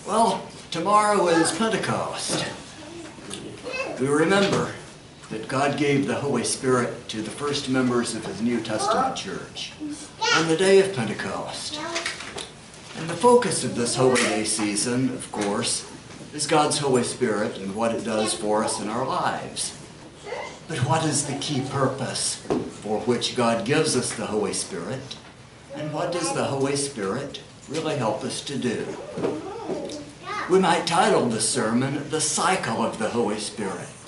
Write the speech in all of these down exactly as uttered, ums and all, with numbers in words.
Well, tomorrow is Pentecost. We remember that God gave the Holy Spirit to the first members of His New Testament church on the day of Pentecost. And the focus of this Holy Day season, of course, is God's Holy Spirit and what it does for us in our lives. But what is the key purpose for which God gives us the Holy Spirit? And what does the Holy Spirit really help us to do? We might title this sermon, The Cycle of the Holy Spirit.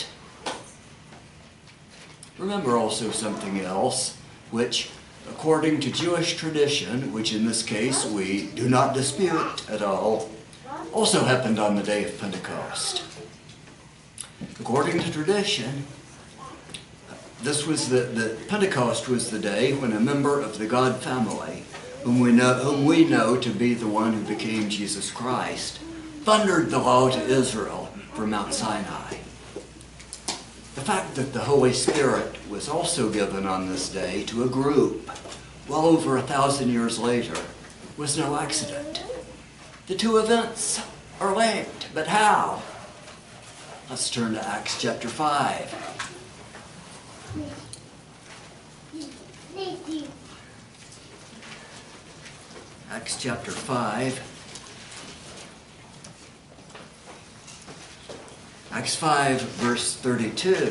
Remember also something else, which, according to Jewish tradition, which in this case we do not dispute at all, also happened on the day of Pentecost. According to tradition, this was the, the Pentecost was the day when a member of the God family, whom we know, whom we know to be the one who became Jesus Christ, thundered the law to Israel from Mount Sinai. The fact that the Holy Spirit was also given on this day to a group well over a thousand years later was no accident. The two events are linked, but how? Let's turn to Acts chapter five. Acts chapter five. Acts five, verse thirty-two.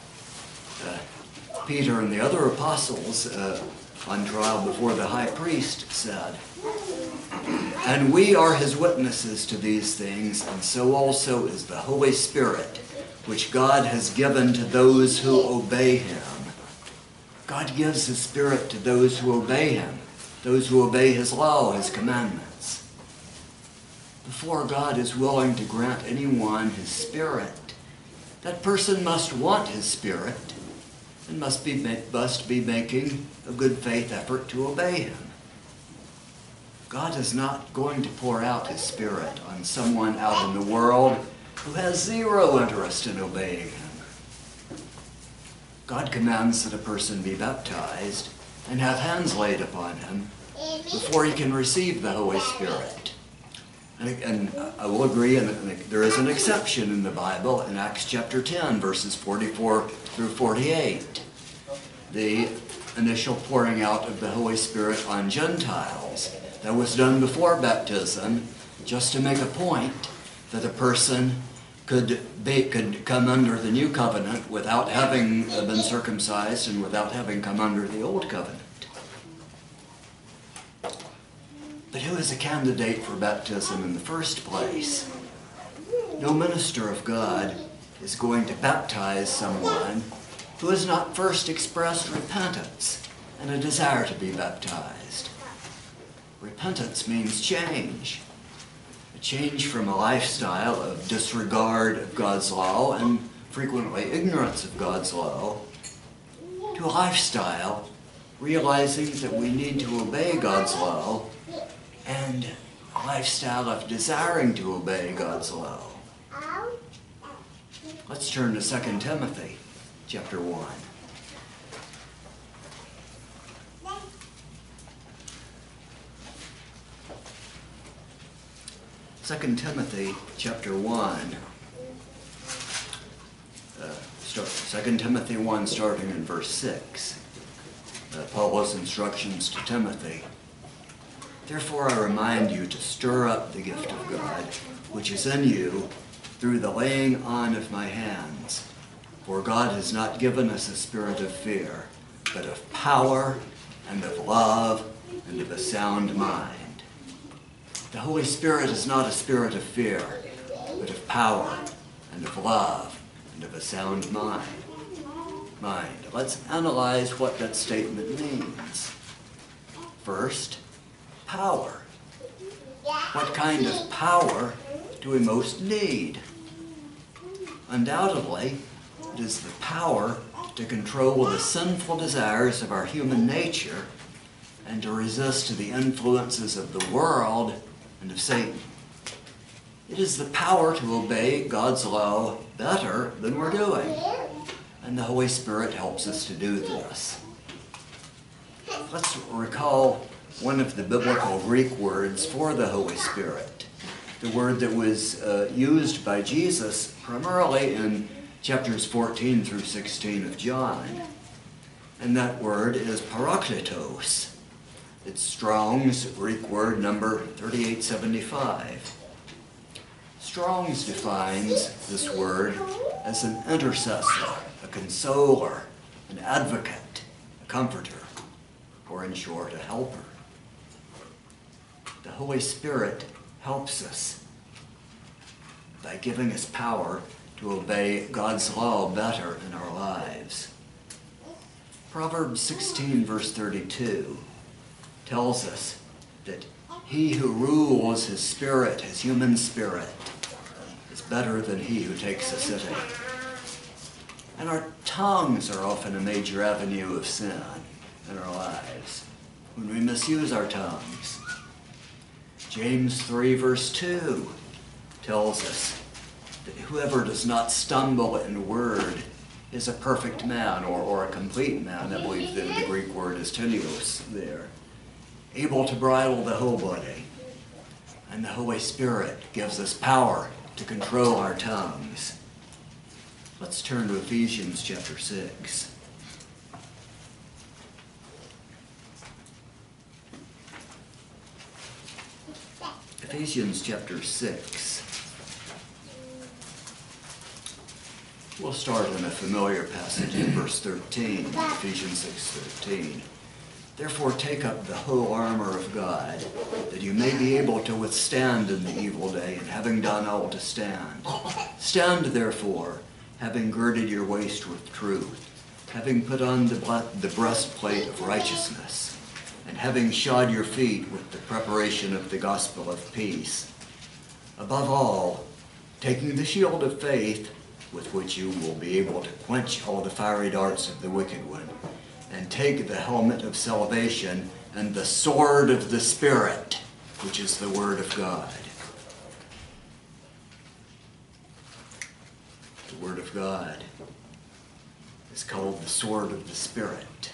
Uh, Peter and the other apostles uh, on trial before the high priest said, "And we are his witnesses to these things, and so also is the Holy Spirit, which God has given to those who obey him." God gives his Spirit to those who obey him, those who obey his law, his commandments. Before God is willing to grant anyone his Spirit, that person must want his Spirit and must be, must be making a good faith effort to obey him. God is not going to pour out his Spirit on someone out in the world who has zero interest in obeying him. God commands that a person be baptized and have hands laid upon him before he can receive the Holy Spirit. And, and I will agree, and there is an exception in the Bible in Acts chapter ten, verses forty-four through forty-eight. The initial pouring out of the Holy Spirit on Gentiles. That was done before baptism, just to make a point that a person could be, could come under the new covenant without having been circumcised and without having come under the old covenant. But who is a candidate for baptism in the first place? No minister of God is going to baptize someone who has not first expressed repentance and a desire to be baptized. Repentance means change. A change from a lifestyle of disregard of God's law and frequently ignorance of God's law to a lifestyle realizing that we need to obey God's law and a lifestyle of desiring to obey God's law. Let's turn to Second Timothy chapter one. Second Timothy chapter one. Uh, start, Second Timothy one, starting in verse six. Uh, Paul's instructions to Timothy. "Therefore I remind you to stir up the gift of God, which is in you, through the laying on of my hands. For God has not given us a spirit of fear, but of power and of love and of a sound mind." The Holy Spirit is not a spirit of fear, but of power and of love and of a sound mind. Mind. Let's analyze what that statement means. First, power. What kind of power do we most need? Undoubtedly, it is the power to control the sinful desires of our human nature and to resist the influences of the world and of Satan. It is the power to obey God's law better than we're doing. And the Holy Spirit helps us to do this. Let's recall one of the biblical Greek words for the Holy Spirit. the word that was uh, used by Jesus primarily in chapters fourteen through sixteen of John. And that word is parakletos. It's Strong's Greek word number thirty-eight seventy-five. Strong's defines this word as an intercessor, a consoler, an advocate, a comforter, or in short, a helper. The Holy Spirit helps us by giving us power to obey God's law better in our lives. Proverbs sixteen verse thirty-two tells us that he who rules his spirit, his human spirit, is better than he who takes a city. And our tongues are often a major avenue of sin in our lives when we misuse our tongues. James three verse two tells us that whoever does not stumble in word is a perfect man, or, or a complete man. I believe that the Greek word is teleos there. Able to bridle the whole body. And the Holy Spirit gives us power to control our tongues. Let's turn to Ephesians chapter six. Ephesians chapter six. We'll start in a familiar passage in verse thirteen, Ephesians six thirteen. Therefore take up the whole armor of God, that you may be able to withstand in the evil day, and having done all to stand. Stand therefore, having girded your waist with truth, having put on the, the breastplate of righteousness, and having shod your feet with the preparation of the gospel of peace. Above all, taking the shield of faith, with which you will be able to quench all the fiery darts of the wicked one, and take the helmet of salvation and the sword of the Spirit, which is the word of God. The word of God is called the sword of the Spirit.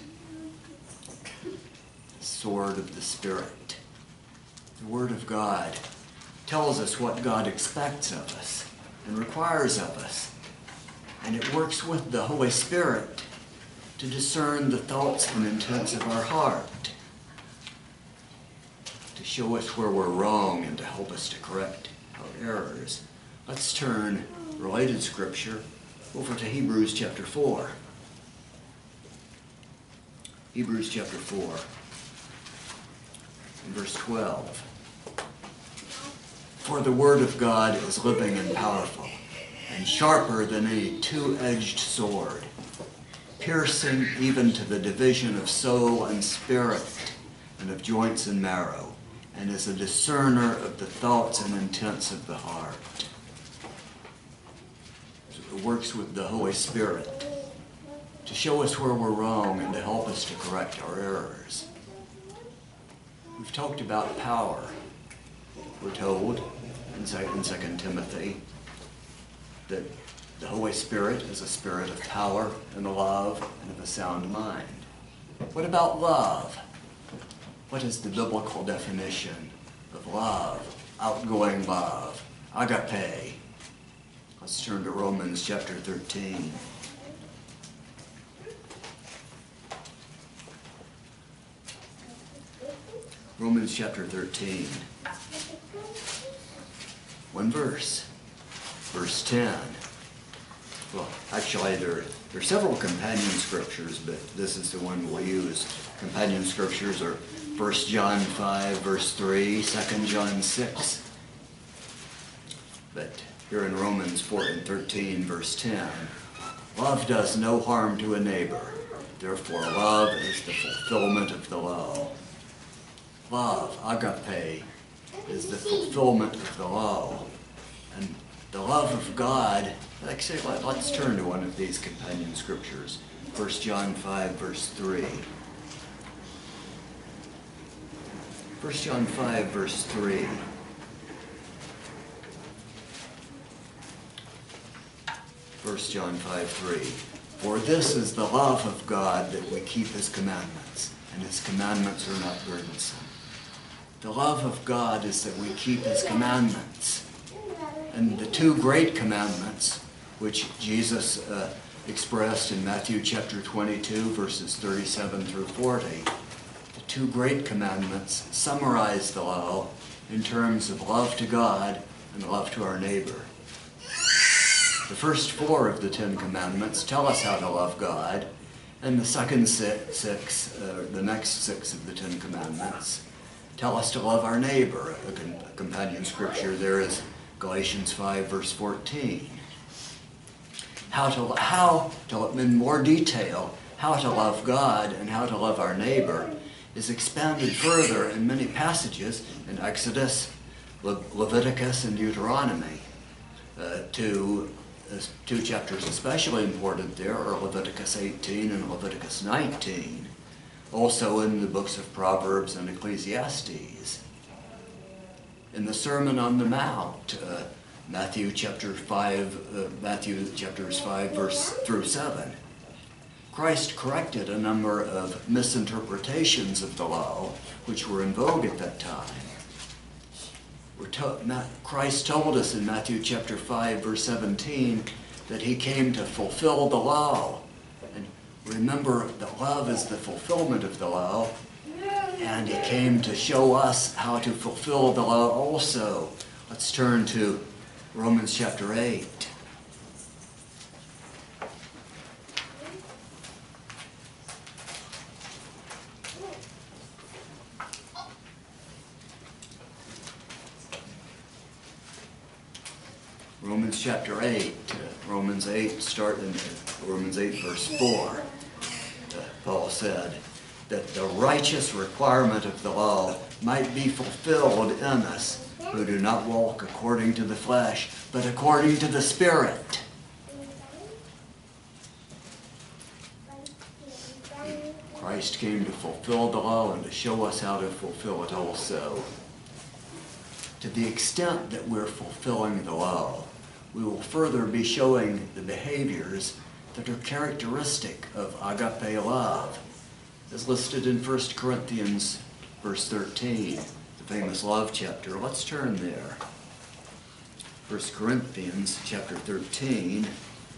The sword of the Spirit. The word of God tells us what God expects of us and requires of us. And it works with the Holy Spirit to discern the thoughts and intents of our heart, to show us where we're wrong and to help us to correct our errors. Let's turn related scripture over to Hebrews chapter four. Hebrews chapter four, and verse twelve. For the word of God is living and powerful, and sharper than any two-edged sword, piercing even to the division of soul and spirit, and of joints and marrow, and is a discerner of the thoughts and intents of the heart. So it works with the Holy Spirit to show us where we're wrong and to help us to correct our errors. We've talked about power. We're told in Second Timothy that the Holy Spirit is a spirit of power and love and of a sound mind. What about love? What is the biblical definition of love? Outgoing love. Agape. Let's turn to Romans chapter thirteen. Romans chapter thirteen. One verse. Verse ten. Well, actually, there, there are several companion scriptures, but this is the one we'll use. Companion scriptures are First John five, verse three, Second John six. But here in Romans four and thirteen, verse ten, love does no harm to a neighbor. Therefore, love is the fulfillment of the law. Love, agape, is the fulfillment of the law. And the love of God, like say, let, let's turn to one of these companion scriptures. First John five, verse three. First John five, verse three. First John five, three. For this is the love of God, that we keep his commandments, and his commandments are not burdensome. The love of God is that we keep his commandments. and the two great commandments, which Jesus uh, expressed in Matthew chapter twenty-two, verses thirty-seven through forty. The two great commandments summarize the law in terms of love to God and love to our neighbor. The first four of the Ten Commandments tell us how to love God, and the second six, six uh, the next six of the Ten Commandments tell us to love our neighbor. A, con- a companion scripture there is Galatians five, verse fourteen. How to, how to, in more detail, how to love God and how to love our neighbor is expanded further in many passages in Exodus, Le- Leviticus, and Deuteronomy. Uh, two, uh, two chapters especially important there are Leviticus eighteen and Leviticus nineteen. Also in the books of Proverbs and Ecclesiastes. In the Sermon on the Mount, uh, Matthew chapter five, uh, Matthew chapters five, verse through seven, Christ corrected a number of misinterpretations of the law which were in vogue at that time. We're to- Ma- Christ told us in Matthew chapter five, verse seventeen, that he came to fulfill the law. And remember that love is the fulfillment of the law, and he came to show us how to fulfill the law also. Let's turn to Romans chapter eight. Romans chapter eight. Uh, Romans eight, start in Romans eight, verse four. Uh, Paul said that the righteous requirement of the law might be fulfilled in us who do not walk according to the flesh, but according to the Spirit. Christ came to fulfill the law and to show us how to fulfill it also. To the extent that we're fulfilling the law, we will further be showing the behaviors that are characteristic of agape love, as listed in First Corinthians, verse thirteen. Famous love chapter. Let's turn there. First Corinthians chapter thirteen.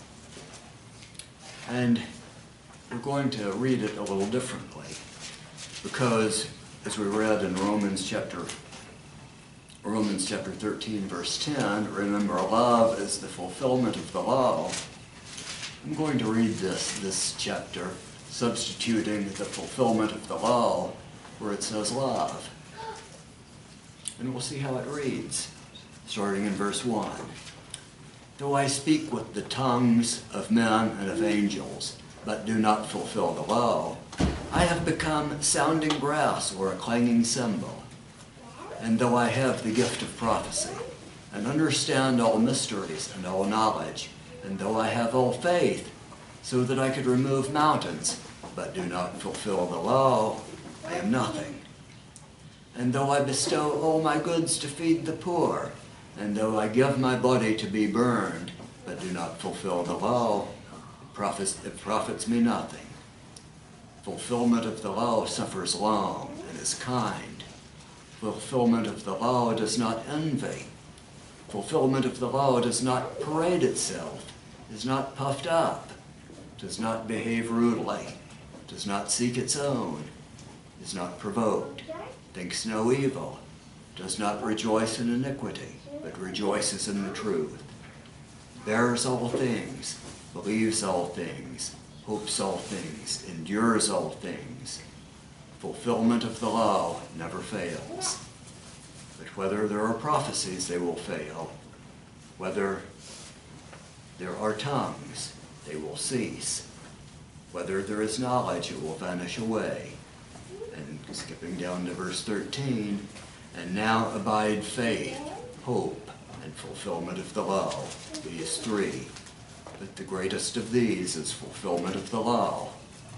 And we're going to read it a little differently, because as we read in Romans chapter Romans chapter thirteen, verse ten, remember love is the fulfillment of the law. I'm going to read this, this chapter, substituting the fulfillment of the law where it says love. And we'll see how it reads, starting in verse one. Though I speak with the tongues of men and of angels, but do not fulfill the law, I have become sounding brass or a clanging cymbal. And though I have the gift of prophecy, and understand all mysteries and all knowledge, and though I have all faith, so that I could remove mountains, but do not fulfill the law, I am nothing. And though I bestow all my goods to feed the poor, and though I give my body to be burned, but do not fulfill the law, it profits, it profits me nothing. Fulfillment of the law suffers long and is kind. Fulfillment of the law does not envy. Fulfillment of the law does not parade itself, is not puffed up, does not behave rudely, does not seek its own, is not provoked, thinks no evil, does not rejoice in iniquity, but rejoices in the truth, bears all things, believes all things, hopes all things, endures all things. Fulfillment of the law never fails. But whether there are prophecies, they will fail. Whether there are tongues, they will cease. Whether there is knowledge, it will vanish away. And skipping down to verse thirteen, and now abide faith, hope, and fulfillment of the law, these three. But the greatest of these is fulfillment of the law.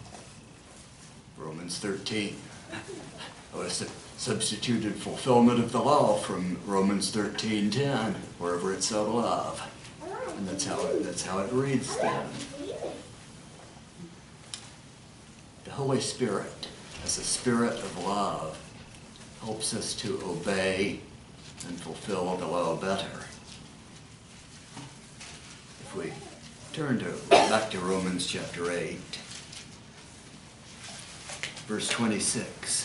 Romans thirteen. I substituted fulfillment of the law from Romans thirteen ten, wherever it said love. And that's how it, that's how it reads then. The Holy Spirit, as a spirit of love, helps us to obey and fulfill the law better. turn to back to Romans chapter eight, verse twenty-six.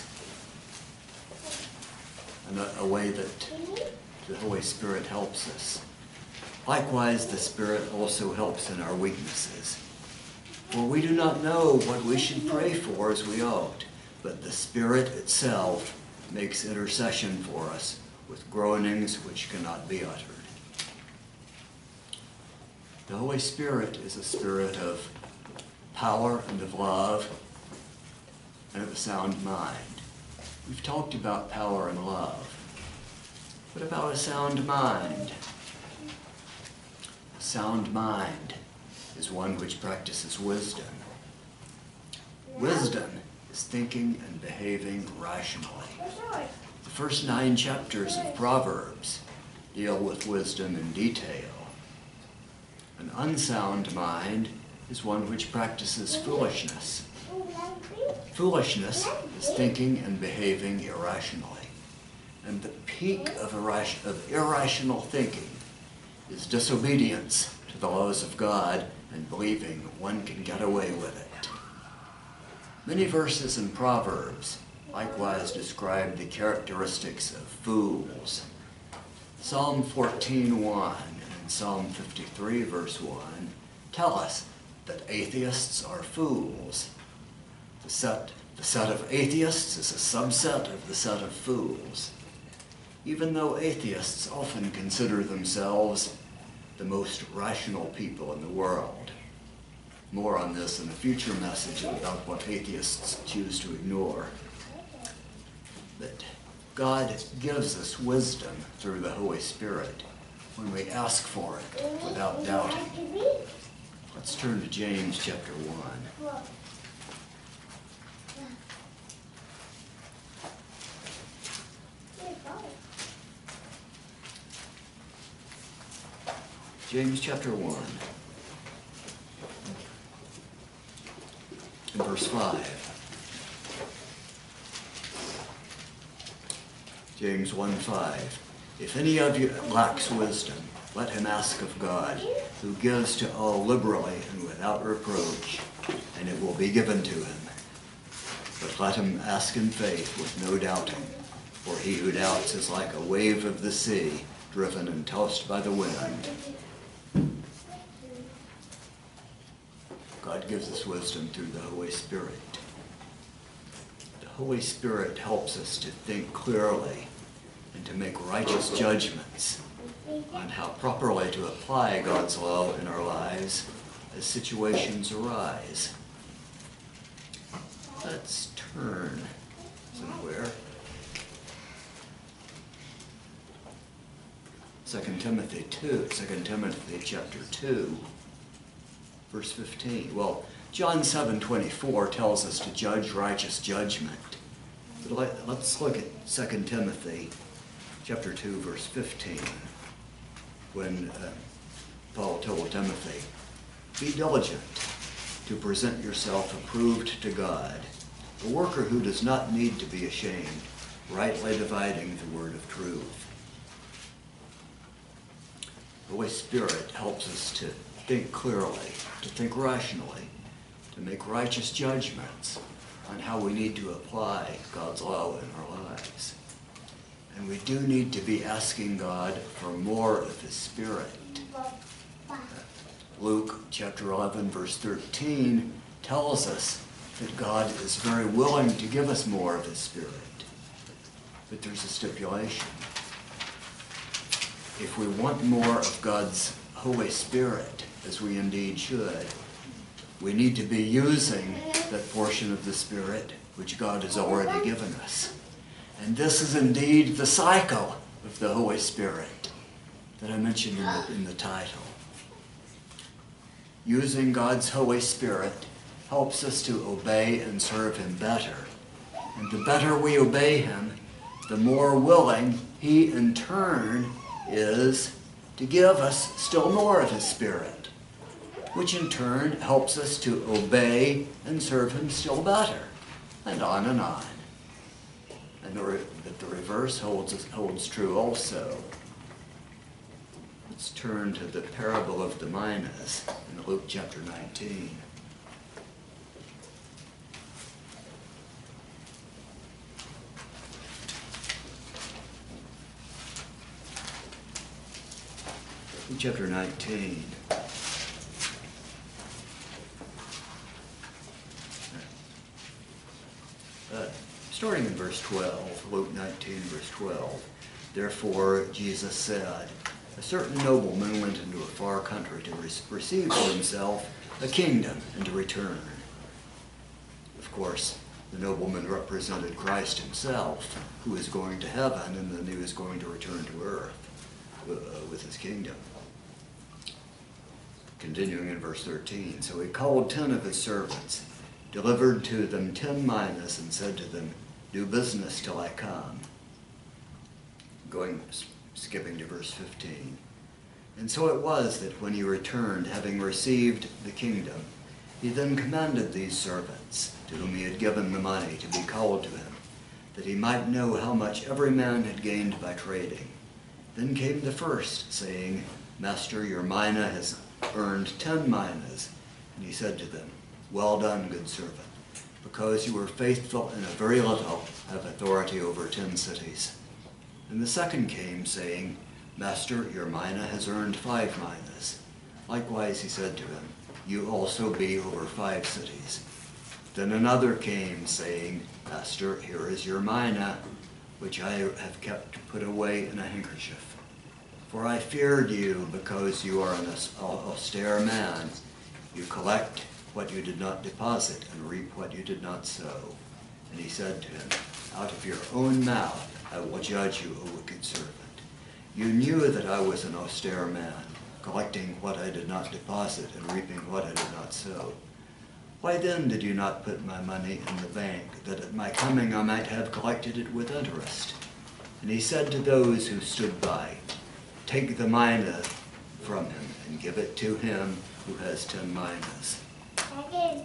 And a, a way that the Holy Spirit helps us. Likewise, the Spirit also helps in our weaknesses. For we do not know what we should pray for as we ought, but the Spirit itself makes intercession for us with groanings which cannot be uttered. The Holy Spirit is a spirit of power and of love and of a sound mind. We've talked about power and love. What about a sound mind? A sound mind is one which practices wisdom. Wisdom is thinking and behaving rationally. The first nine chapters of Proverbs deal with wisdom in detail. An unsound mind is one which practices foolishness. Foolishness is thinking and behaving irrationally. And the peak of, irras- of irrational thinking is disobedience to the laws of God and believing one can get away with it. Many verses in Proverbs likewise describe the characteristics of fools. Psalm fourteen one and Psalm fifty-three verse one tell us that atheists are fools. The set, the set of atheists is a subset of the set of fools. Even though atheists often consider themselves the most rational people in the world. More on this in a future message about what atheists choose to ignore. But God gives us wisdom through the Holy Spirit when we ask for it without doubting. Let's turn to James chapter one. James chapter one, and verse five. James one five. If any of you lacks wisdom, let him ask of God, who gives to all liberally and without reproach, and it will be given to him. But let him ask in faith with no doubting, for he who doubts is like a wave of the sea, driven and tossed by the wind. God gives us wisdom through the Holy Spirit. The Holy Spirit helps us to think clearly and to make righteous judgments on how properly to apply God's law in our lives as situations arise. Let's turn somewhere. Second Timothy two, Second Timothy chapter two. Verse fifteen. Well, John seven twenty-four tells us to judge righteous judgment. But let, let's look at Second Timothy chapter two, verse fifteen, when uh, Paul told Timothy, be diligent to present yourself approved to God, a worker who does not need to be ashamed, rightly dividing the word of truth. The Holy Spirit helps us to think clearly, to think rationally, to make righteous judgments on how we need to apply God's law in our lives. And we do need to be asking God for more of His Spirit. Luke chapter eleven, verse thirteen tells us that God is very willing to give us more of His Spirit. But there's a stipulation. If we want more of God's Holy Spirit, as we indeed should, we need to be using that portion of the Spirit which God has already given us. And this is indeed the cycle of the Holy Spirit that I mentioned in the, in the title. Using God's Holy Spirit helps us to obey and serve Him better. And the better we obey Him, the more willing He in turn is to give us still more of His Spirit, which in turn helps us to obey and serve Him still better, and on and on. And the, re- but the reverse holds, holds true also. Let's Let's turn to the parable of the minas in Luke chapter nineteen. Luke chapter nineteen. Uh, starting in verse twelve, Luke nineteen, verse twelve. Therefore, Jesus said, a certain nobleman went into a far country to re- receive for himself a kingdom and to return. Of course, the nobleman represented Christ himself, who was going to heaven and then he was going to return to earth uh, with his kingdom. Continuing in verse thirteen, so he called ten of his servants, delivered to them ten minas, and said to them, do business till I come. Going, skipping to verse fifteen. And so it was that when he returned, having received the kingdom, he then commanded these servants, to whom he had given the money, to be called to him, that he might know how much every man had gained by trading. Then came the first, saying, Master, your mina has earned ten minas. And he said to them, well done, good servant. Because you were faithful in a very little, have authority over ten cities. And the second came, saying, Master, your mina has earned five minas. Likewise he said to him, you also be over five cities. Then another came, saying, Master, here is your mina, which I have kept put away in a handkerchief. For I feared you, because you are an austere man. You collect what you did not deposit, and reap what you did not sow. And he said to him, out of your own mouth I will judge you, O wicked servant. You knew that I was an austere man, collecting what I did not deposit, and reaping what I did not sow. Why then did you not put my money in the bank, that at my coming I might have collected it with interest? And he said to those who stood by, take the mina from him, and give it to him who has ten minas. The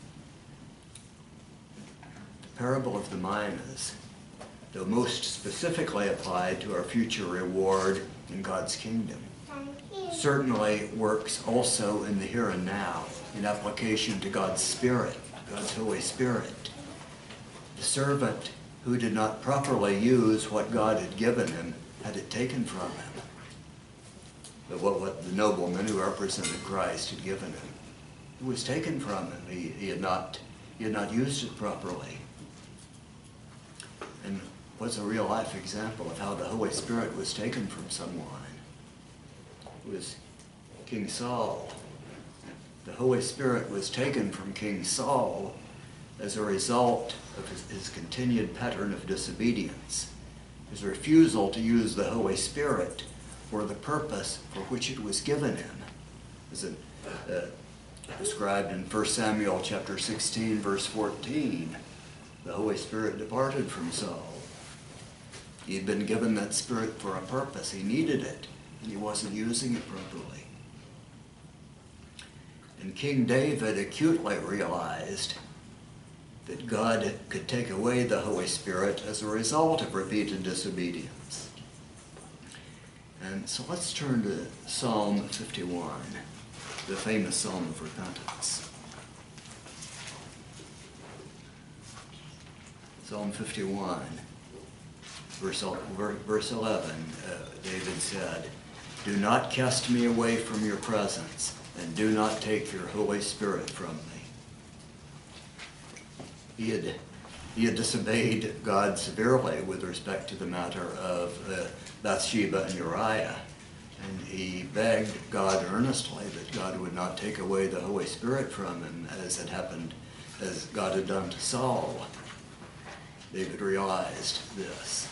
parable of the minas, though most specifically applied to our future reward in God's kingdom, certainly works also in the here and now in application to God's Spirit, God's Holy Spirit. The servant who did not properly use what God had given him had it taken from him. But what, what the nobleman who represented Christ had given him, it was taken from him. He, he, had not, he had not used it properly. And what's a real life example of how the Holy Spirit was taken from someone? It was King Saul. The Holy Spirit was taken from King Saul as a result of his, his continued pattern of disobedience, his refusal to use the Holy Spirit for the purpose for which it was given him. As it, uh, described in First Samuel chapter sixteen, verse fourteen, the Holy Spirit departed from Saul. He had been given that Spirit for a purpose. He needed it, and he wasn't using it properly. And King David acutely realized that God could take away the Holy Spirit as a result of repeated disobedience. And so let's turn to Psalm fifty-one, the famous Psalm of Repentance. Psalm fifty-one, verse, verse eleven, uh, David said, do not cast me away from your presence, and do not take your Holy Spirit from me. He had, he had disobeyed God severely with respect to the matter of uh, Bathsheba and Uriah, and he begged God earnestly that God would not take away the Holy Spirit from him, as had happened, as God had done to Saul. David realized this.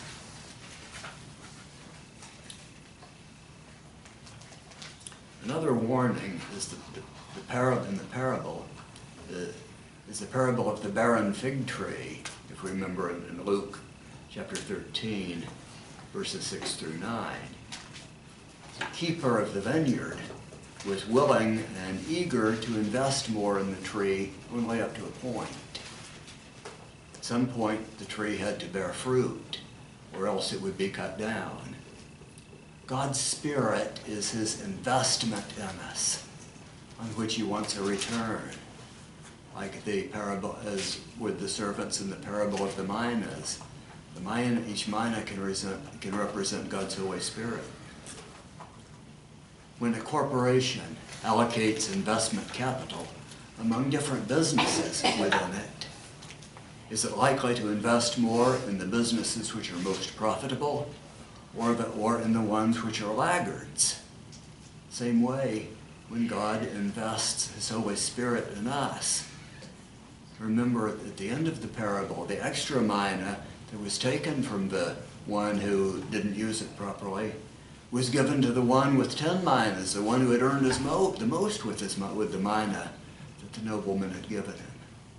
Another warning is the, the, the parable in the parable uh, is the parable of the barren fig tree. If we remember in, in Luke chapter thirteen, verses six through nine, the keeper of the vineyard was willing and eager to invest more in the tree, only up to a point. At some point, the tree had to bear fruit, or else it would be cut down. God's Spirit is his investment in us, on which he wants a return. Like the parable, as with the servants in the parable of the minas. The mina, each mina can, resent, can represent God's Holy Spirit. When a corporation allocates investment capital among different businesses within it, is it likely to invest more in the businesses which are most profitable, or, the, or in the ones which are laggards? Same way, when God invests his Holy Spirit in us, remember at the end of the parable, the extra mina that was taken from the one who didn't use it properly was given to the one with ten minas, the one who had earned his mo the most with, his, with the mina that the nobleman had given him.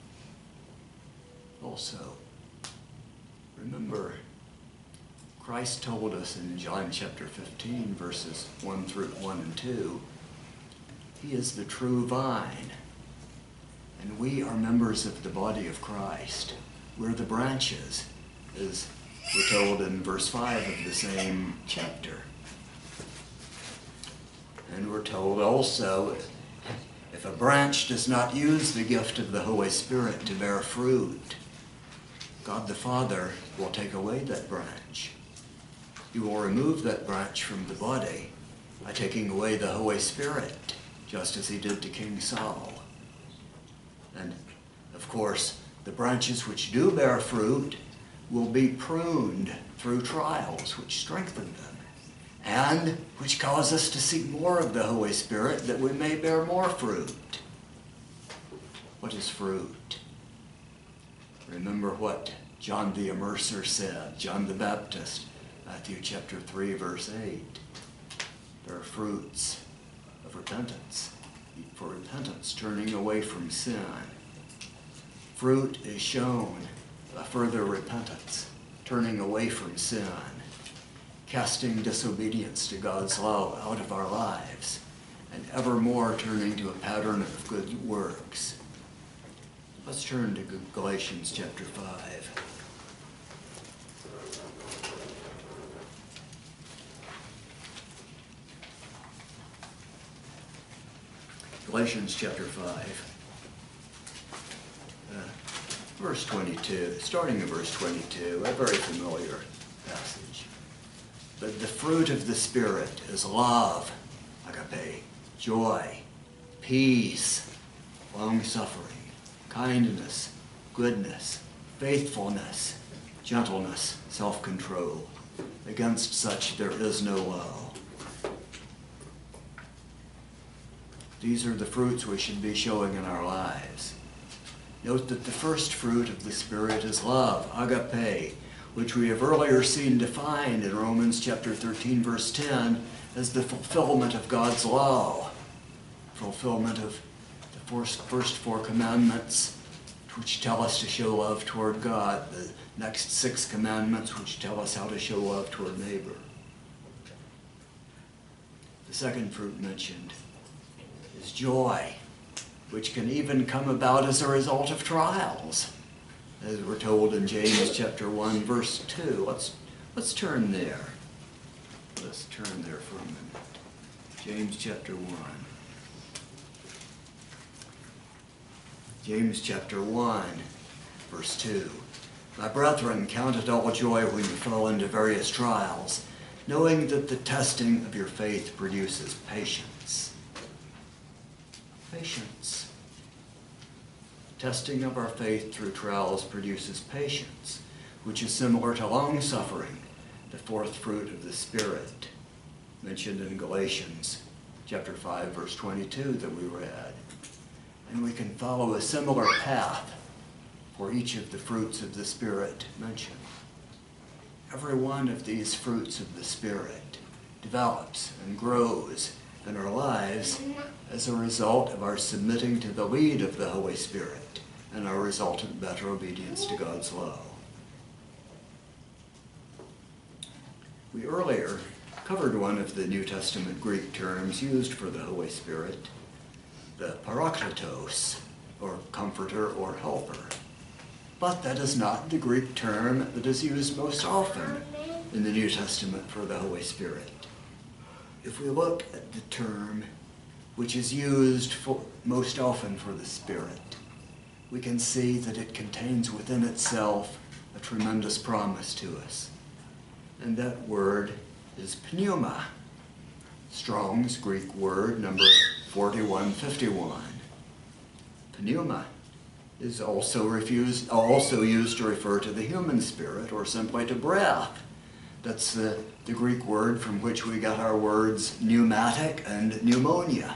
Also, remember, Christ told us in John chapter fifteen, verses one through one and two, he is the true vine, and we are members of the body of Christ. We're the branches, as we're told in verse five of the same chapter. And we're told also, if a branch does not use the gift of the Holy Spirit to bear fruit, God the Father will take away that branch. He will remove that branch from the body by taking away the Holy Spirit, just as he did to King Saul. And, of course, the branches which do bear fruit will be pruned through trials which strengthen them, and which cause us to seek more of the Holy Spirit that we may bear more fruit. What is fruit? Remember what John the Immerser said, John the Baptist, Matthew chapter three, verse eight. There are fruits of repentance, for repentance, turning away from sin. Fruit is shown by further repentance, turning away from sin, casting disobedience to God's law out of our lives, and evermore turning to a pattern of good works. Let's turn to Galatians chapter five. Galatians chapter five, uh, verse twenty-two, starting in verse twenty-two, a very familiar passage. But the fruit of the Spirit is love, agape, joy, peace, long-suffering, kindness, goodness, faithfulness, gentleness, self-control. Against such there is no law. These are the fruits we should be showing in our lives. Note that the first fruit of the Spirit is love, agape, which we have earlier seen defined in Romans chapter thirteen, verse ten, as the fulfillment of God's law, fulfillment of the first, first four commandments, which tell us to show love toward God, the next six commandments which tell us how to show love toward neighbor. The second fruit mentioned is joy, which can even come about as a result of trials, as we're told in James chapter one, verse two. Let's, let's turn there. Let's turn there for a minute. James chapter one. James chapter one, verse two. My brethren, count it all joy when you fall into various trials, knowing that the testing of your faith produces patience. Patience. Testing of our faith through trials produces patience, which is similar to long-suffering, the fourth fruit of the Spirit, mentioned in Galatians chapter five, verse twenty-two that we read. And we can follow a similar path for each of the fruits of the Spirit mentioned. Every one of these fruits of the Spirit develops and grows in our lives as a result of our submitting to the lead of the Holy Spirit and our resultant better obedience to God's law. We earlier covered one of the New Testament Greek terms used for the Holy Spirit, the parakletos, or comforter or helper. But that is not the Greek term that is used most often in the New Testament for the Holy Spirit. if we look at the term which is used for, most often for the Spirit, we can see that it contains within itself a tremendous promise to us. And that word is pneuma, Strong's Greek word number forty-one fifty-one. Pneuma is also, refused, also used to refer to the human spirit or simply to breath. That's the, the Greek word from which we got our words pneumatic and pneumonia.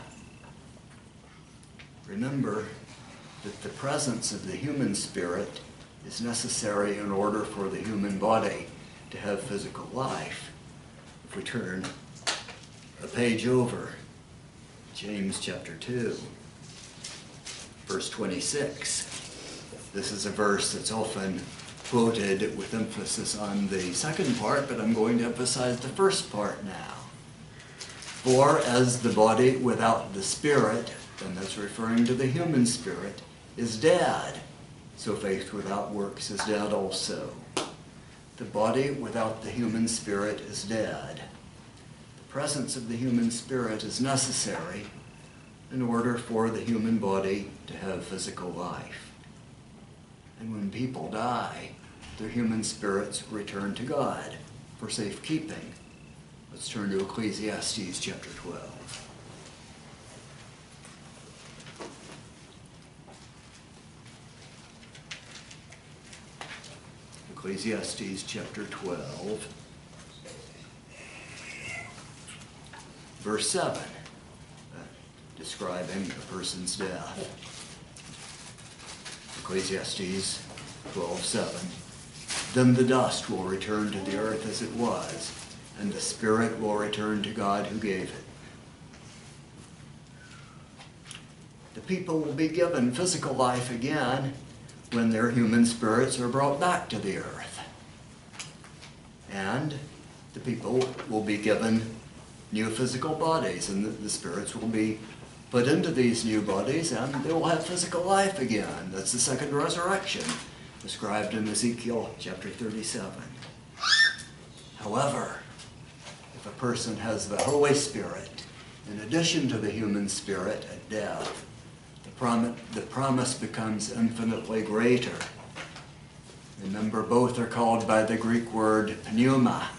Remember that the presence of the human spirit is necessary in order for the human body to have physical life. If we turn a page over, James chapter two, verse twenty-six. This is a verse that's often quoted with emphasis on the second part, but I'm going to emphasize the first part now. For as the body without the spirit, and that's referring to the human spirit, is dead, so faith without works is dead also. The body without the human spirit is dead. The presence of the human spirit is necessary in order for the human body to have physical life. And when people die, their human spirits return to God for safekeeping. Let's turn to Ecclesiastes chapter twelve. Ecclesiastes chapter twelve, verse seven, uh, describing a person's death. Ecclesiastes twelve seven. Then the dust will return to the earth as it was, and the spirit will return to God who gave it. The people will be given physical life again when their human spirits are brought back to the earth. And the people will be given new physical bodies, and the, the spirits will be put into these new bodies, and they will have physical life again. That's the second resurrection, described in Ezekiel chapter thirty-seven. However, if a person has the Holy Spirit, in addition to the human spirit at death, the, prom- the promise becomes infinitely greater. Remember, both are called by the Greek word pneuma.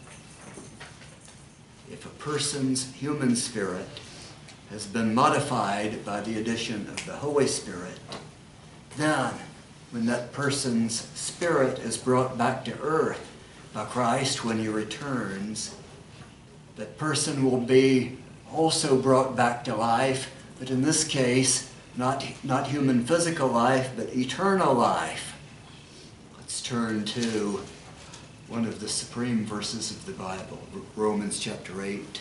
If a person's human spirit has been modified by the addition of the Holy Spirit, then when that person's spirit is brought back to earth by Christ when he returns, that person will be also brought back to life, but in this case, not, not human physical life, but eternal life. Let's turn to one of the supreme verses of the Bible, Romans chapter eight.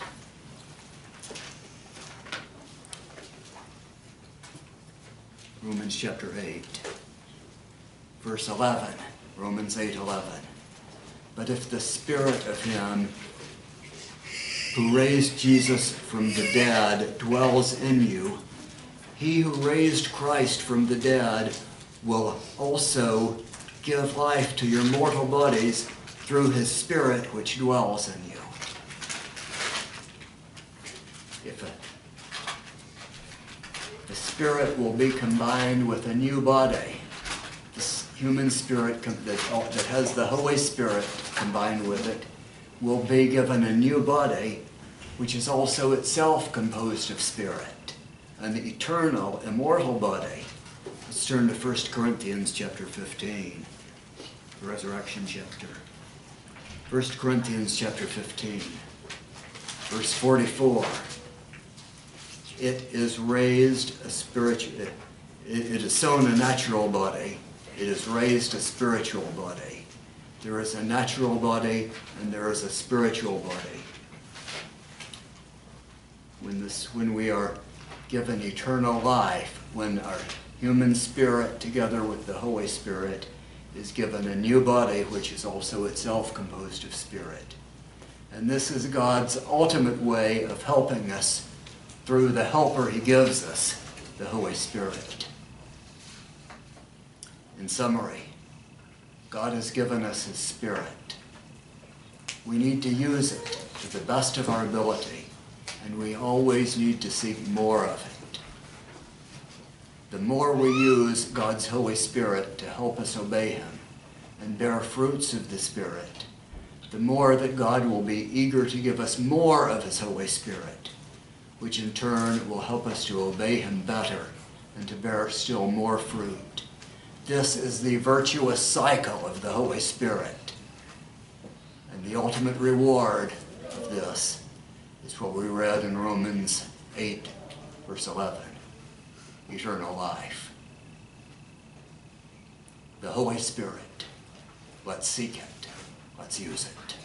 Romans chapter eight, verse eleven, Romans eight eleven. But if the spirit of him who raised Jesus from the dead dwells in you, he who raised Christ from the dead will also give life to your mortal bodies through his Spirit which dwells in you. If a, the Spirit will be combined with a new body, the human spirit that, that has the Holy Spirit combined with it will be given a new body, which is also itself composed of spirit, an eternal, immortal body. Let's turn to First Corinthians chapter fifteen, the resurrection chapter. First Corinthians chapter fifteen, verse forty-four. It is raised a spiritual, it, it is sown a natural body, it is raised a spiritual body. There is a natural body and there is a spiritual body. When, this, when we are given eternal life, when our human spirit together with the Holy Spirit is given a new body which is also itself composed of spirit. And this is God's ultimate way of helping us through the helper he gives us, the Holy Spirit. In summary, God has given us his Spirit. We need to use it to the best of our ability and we always need to seek more of it. The more we use God's Holy Spirit to help us obey Him and bear fruits of the Spirit, the more that God will be eager to give us more of His Holy Spirit, which in turn will help us to obey Him better and to bear still more fruit. This is the virtuous cycle of the Holy Spirit. And the ultimate reward of this is what we read in Romans eight, verse eleven. Eternal life. The Holy Spirit. Let's seek it. Let's use it.